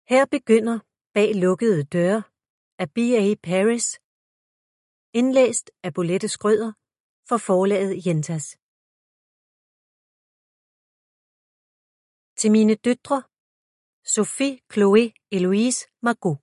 Her begynder Bag lukkede døre af B.A. Paris, indlæst af Bolette Schrøder for forlaget Jentas. Til mine døtre, Sophie, Chloé, Eloise, Margot.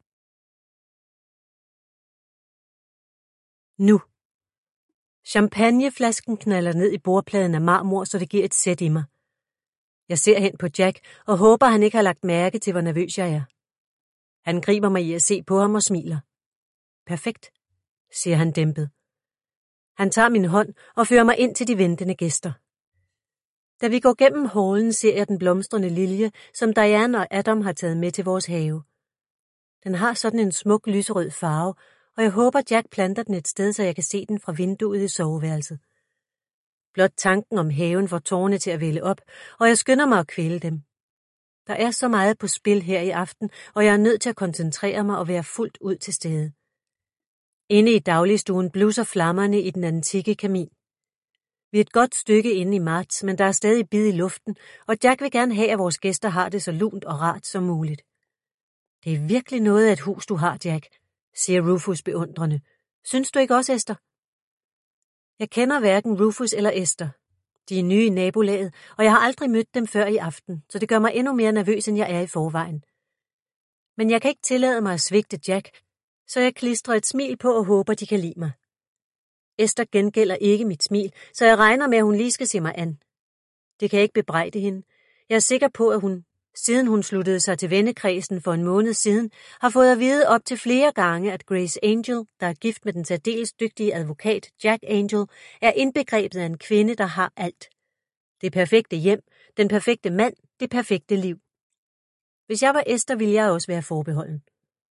Nu. Champagneflasken knalder ned i bordpladen af marmor, så det giver et sæt i mig. Jeg ser hen på Jack og håber, han ikke har lagt mærke til, hvor nervøs jeg er. Han griber mig i at se på ham og smiler. Perfekt, siger han dæmpet. Han tager min hånd og fører mig ind til de ventende gæster. Da vi går gennem hallen, ser jeg den blomstrende lilje, som Diane og Adam har taget med til vores have. Den har sådan en smuk lyserød farve, og jeg håber, Jack planter den et sted, så jeg kan se den fra vinduet i soveværelset. Blot tanken om haven får tårerne til at vælde op, og jeg skynder mig at kvæle dem. Der er så meget på spil her i aften, og jeg er nødt til at koncentrere mig og være fuldt ud til stede. Inde i dagligstuen blusser flammerne i den antikke kamin. Vi er et godt stykke inde i marts, men der er stadig bid i luften, og Jack vil gerne have, at vores gæster har det så lunt og rart som muligt. Det er virkelig noget af et hus, du har, Jack, siger Rufus beundrende. Synes du ikke også, Esther? Jeg kender hverken Rufus eller Esther. De er nye i nabolaget, og jeg har aldrig mødt dem før i aften, så det gør mig endnu mere nervøs, end jeg er i forvejen. Men jeg kan ikke tillade mig at svigte Jack, så jeg klistrer et smil på og håber, de kan lide mig. Esther gengælder ikke mit smil, så jeg regner med, at hun lige skal se mig an. Det kan jeg ikke bebrejde hende. Jeg er sikker på, at hun, siden hun sluttede sig til vennekredsen for en måned siden, har fået at vide op til flere gange, at Grace Angel, der er gift med den særdeles dygtige advokat Jack Angel, er indbegrebet af en kvinde, der har alt. Det perfekte hjem, den perfekte mand, det perfekte liv. Hvis jeg var Esther, ville jeg også være forbeholden.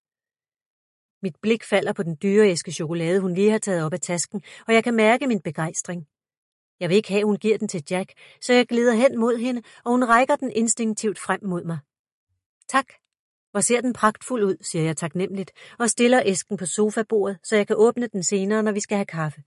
Mit blik falder på den dyre æske chokolade, hun lige har taget op af tasken, og jeg kan mærke min begejstring. Jeg vil ikke have, hun giver den til Jack, så jeg glider hen mod hende, og hun rækker den instinktivt frem mod mig. Tak. Hvor ser den pragtfuld ud, siger jeg taknemmeligt, og stiller æsken på sofabordet, så jeg kan åbne den senere, når vi skal have kaffe.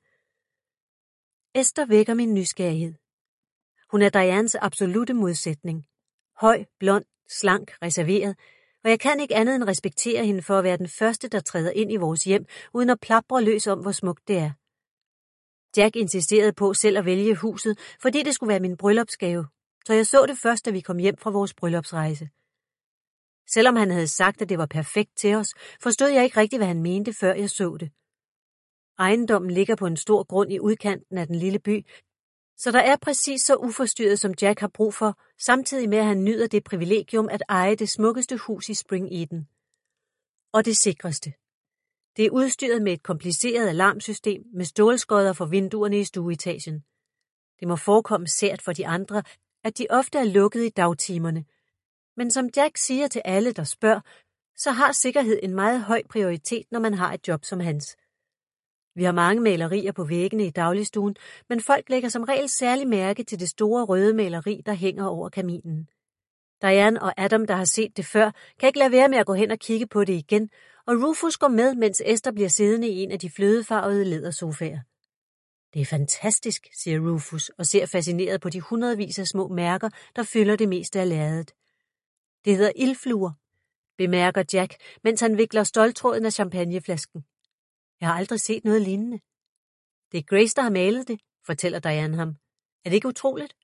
Esther vækker min nysgerrighed. Hun er Dianes absolute modsætning. Høj, blond, slank, reserveret, og jeg kan ikke andet end respektere hende for at være den første, der træder ind i vores hjem, uden at plapre løs om, hvor smukt det er. Jack insisterede på selv at vælge huset, fordi det skulle være min bryllupsgave, så jeg så det først, da vi kom hjem fra vores bryllupsrejse. Selvom han havde sagt, at det var perfekt til os, forstod jeg ikke rigtigt, hvad han mente, før jeg så det. Ejendommen ligger på en stor grund i udkanten af den lille by, så der er præcis så uforstyrret, som Jack har brug for, samtidig med at han nyder det privilegium at eje det smukkeste hus i Spring Eden. Og det sikreste. Det er udstyret med et kompliceret alarmsystem med stålskodder for vinduerne i stueetagen. Det må forekomme sært for de andre, at de ofte er lukket i dagtimerne. Men som Jack siger til alle, der spørger, så har sikkerhed en meget høj prioritet, når man har et job som hans. Vi har mange malerier på væggene i dagligstuen, men folk lægger som regel særlig mærke til det store røde maleri, der hænger over kaminen. Diane og Adam, der har set det før, kan ikke lade være med at gå hen og kigge på det igen, og Rufus går med, mens Esther bliver siddende i en af de flødefarvede lædersofaer. Det er fantastisk, siger Rufus og ser fascineret på de hundredvis af små mærker, der fylder det meste af lærredet. Det hedder ildfluer, bemærker Jack, mens han vikler ståltråden af champagneflasken. Jeg har aldrig set noget lignende. Det er Grace, der har malet det, fortæller Diane ham. Er det ikke utroligt?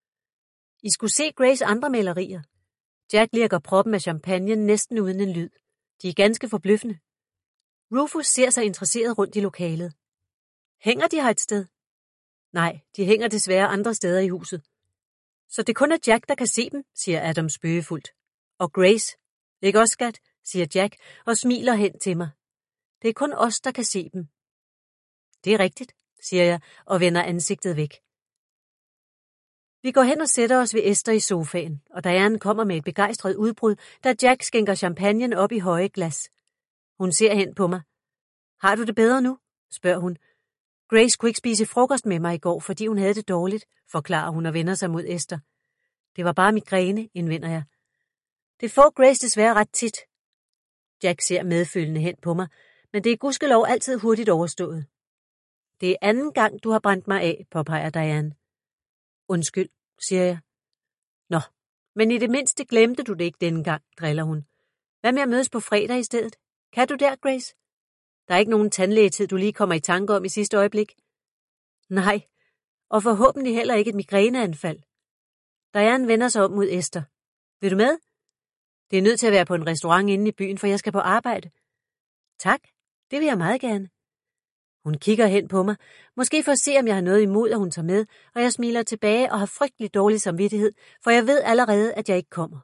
I skulle se Grace andre malerier. Jack lirker proppen af champagne næsten uden en lyd. De er ganske forbløffende. Rufus ser sig interesseret rundt i lokalet. Hænger de her et sted? Nej, de hænger desværre andre steder i huset. Så det kun er Jack, der kan se dem, siger Adam spøgefuldt. Og Grace. Ikke også, skat, siger Jack og smiler hen til mig. Det er kun os, der kan se dem. Det er rigtigt, siger jeg og vender ansigtet væk. Vi går hen og sætter os ved Esther i sofaen, og Diane kommer med et begejstret udbrud, da Jack skænker champagnen op i høje glas. Hun ser hen på mig. Har du det bedre nu? Spørger hun. Grace kunne ikke spise frokost med mig i går, fordi hun havde det dårligt, forklarer hun og vender sig mod Esther. Det var bare migræne, indvender jeg. Det får Grace desværre ret tit. Jack ser medfølende hen på mig, men det er gudskelov altid hurtigt overstået. Det er anden gang, du har brændt mig af, påpeger Diane. Undskyld, siger jeg. Nå, men i det mindste glemte du det ikke denne gang, driller hun. Hvad med at mødes på fredag i stedet? Kan du der, Grace? Der er ikke nogen tandlægetid, du lige kommer i tanke om i sidste øjeblik? Nej, og forhåbentlig heller ikke et migræneanfald. Diane vender sig om mod Esther. Vil du med? Det er nødt til at være på en restaurant inde i byen, for jeg skal på arbejde. Tak, det vil jeg meget gerne. Hun kigger hen på mig, måske for at se, om jeg har noget imod, at hun tager med, og jeg smiler tilbage og har frygtelig dårlig samvittighed, for jeg ved allerede, at jeg ikke kommer.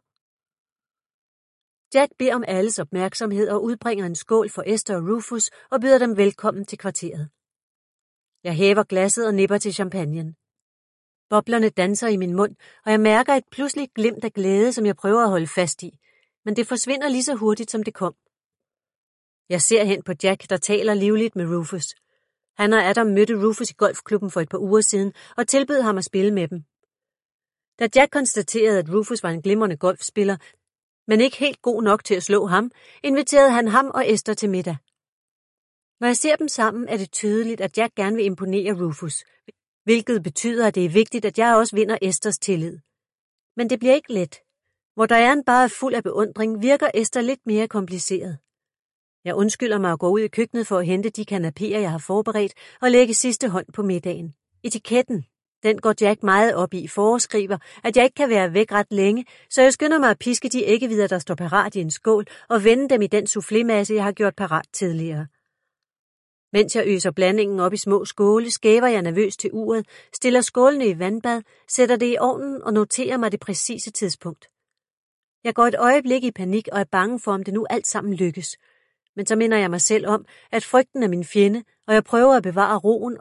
Jack beder om alles opmærksomhed og udbringer en skål for Esther og Rufus og byder dem velkommen til kvarteret. Jeg hæver glasset og nipper til champagnen. Boblerne danser i min mund, og jeg mærker et pludseligt glimt af glæde, som jeg prøver at holde fast i, men det forsvinder lige så hurtigt, som det kom. Jeg ser hen på Jack, der taler livligt med Rufus. Han og Adam mødte Rufus i golfklubben for et par uger siden og tilbød ham at spille med dem. Da Jack konstaterede, at Rufus var en glimrende golfspiller, men ikke helt god nok til at slå ham, inviterede han ham og Esther til middag. Når jeg ser dem sammen, er det tydeligt, at Jack gerne vil imponere Rufus, hvilket betyder, at det er vigtigt, at jeg også vinder Esthers tillid. Men det bliver ikke let. Hvor Diane bare er fuld af beundring, virker Esther lidt mere kompliceret. Jeg undskylder mig at gå ud i køkkenet for at hente de kanapéer, jeg har forberedt, og lægge sidste hånd på middagen. Etiketten, den går Jack meget op i, foreskriver, at jeg ikke kan være væk ret længe, så jeg skynder mig at piske de æggevidder, der står parat i en skål, og vende dem i den soufflémasse, jeg har gjort parat tidligere. Mens jeg øser blandingen op i små skåle, skæver jeg nervøst til uret, stiller skålene i vandbad, sætter det i ovnen og noterer mig det præcise tidspunkt. Jeg går et øjeblik i panik og er bange for, om det nu alt sammen lykkes. Men så minder jeg mig selv om, at frygten er min fjende, og jeg prøver at bevare roen